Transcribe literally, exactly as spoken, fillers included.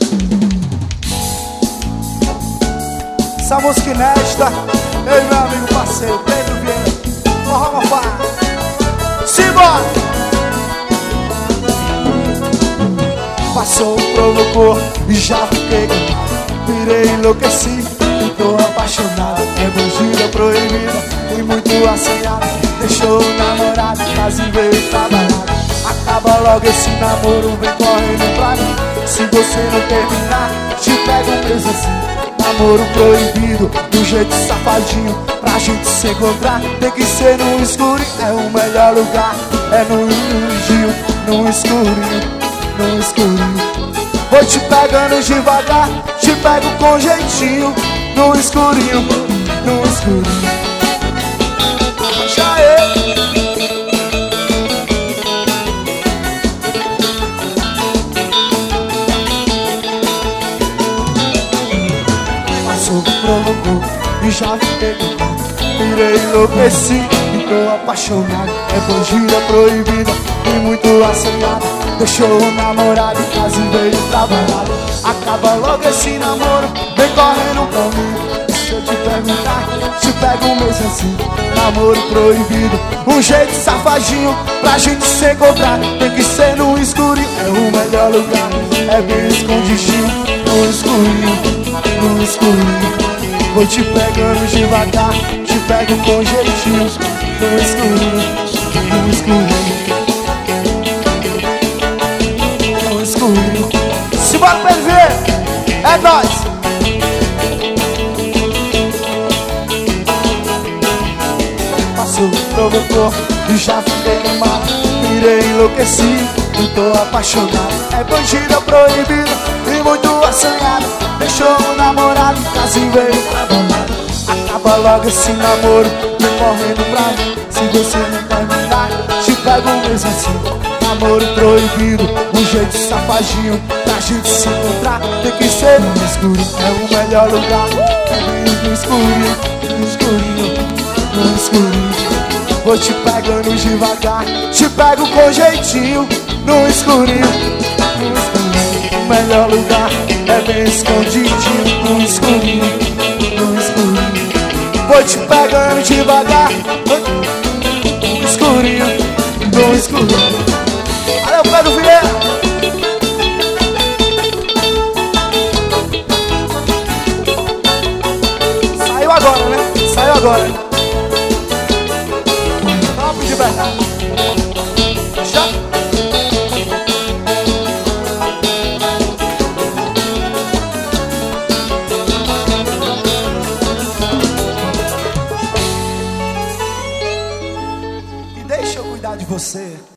Essa música inédita, eu e meu amigo parceiro Pedro Vieira, forró Mafá. Simbora! Passou, provocou e já fiquei queimado. Virei, enlouqueci e tô apaixonado. É bandida proibida e muito assanhada. Deixou o namorado, quase veio trabalhar. Acaba logo esse namoro, vem correndo pra mim. Se você não terminar, te pego mesmo assim. Namoro proibido, do jeito safadinho. Pra gente se encontrar, tem que ser no escurinho. É o melhor lugar, é no iludio, no escurinho, no escurinho. Vou te pegando devagar, te pego com jeitinho. No escurinho, no escurinho. Já é. Passou, provocou e já fiquei queimado. Virei, enlouqueci e tô apaixonado. É bandida proibida e muito assanhada. Deixou o namorado e quase veio trabalhar. Acaba logo esse namoro, vem correndo pra mim. Se eu te perguntar, te pego mesmo assim. Namoro proibido, um jeito safadinho. Pra gente se encontrar, tem que ser no escurinho. É o melhor lugar, é bem escondidinho. No escurinho, no escurinho. Vou te pegando devagar, te pego com jeitinho. No escurinho, no escurinho. Simbora, Pedro Vieira, é nóis. Passou, provocou e já fiquei queimado. Virei, enlouqueci e tô apaixonado. É bandida proibida e muito assanhada. Deixou o namorado, quase veio trabalhar. Acaba logo esse namoro, vem correndo pra mim. Se você não terminar, te pego mesmo assim. Namoro proibido, um jeito safadinho. Pra gente se encontrar, tem que ser no escuro. É o melhor lugar, é no escurinho, no escurinho, no escurinho. Vou te pegando devagar, te pego com jeitinho. No escurinho, no escurinho. O melhor lugar é bem escondidinho. No escurinho, no escurinho. Vou te pegando devagar, no escurinho, no escurinho. Valeu, Pedro Vieira. Saiu agora, né? Saiu agora. Top de verdade. Já. E deixa eu cuidar de você.